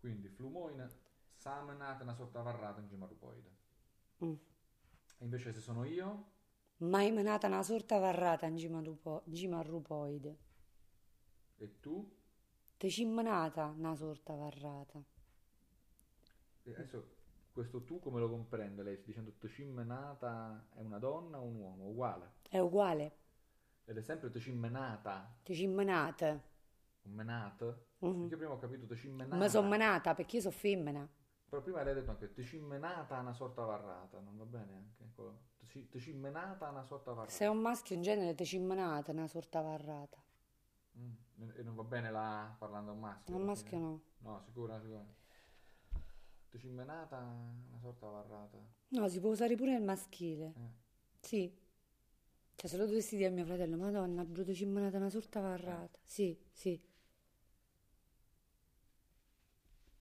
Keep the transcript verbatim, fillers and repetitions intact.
Quindi flumoina, samenata, una sorta varrata in gemarupoide. Mm. E invece se sono io, Mai menata una sorta varrata in gima rupo- gima rupoide. e tu, Te cimmenata una sorta varrata. e adesso questo tu come lo comprende lei? Dicendo tecimmenata è una donna o un uomo? Uguale. È uguale. Ed è sempre tecimmenata, Te cimmenate. o menata, perché io prima ho capito Ma sono tecimmenata. menata perché io sono femmina. Però prima lei ha detto anche tecimmenata una sorta varrata, non va bene anche? quello? Teci- Tecimmenata una sorta Se è un varrata. maschio in genere te cimmenate una sorta varrata. Mm. E non va bene la parlando a un maschio Un alla maschio fine? no. No, sicuro, sicuro. Tecimmenata una sorta varrata. No, si può usare pure il maschile. Eh, Sì. Cioè, se lo dovessi dire a mio fratello, Madonna, Bruto cimmenata una sorta eh. varrata. Sì, sì.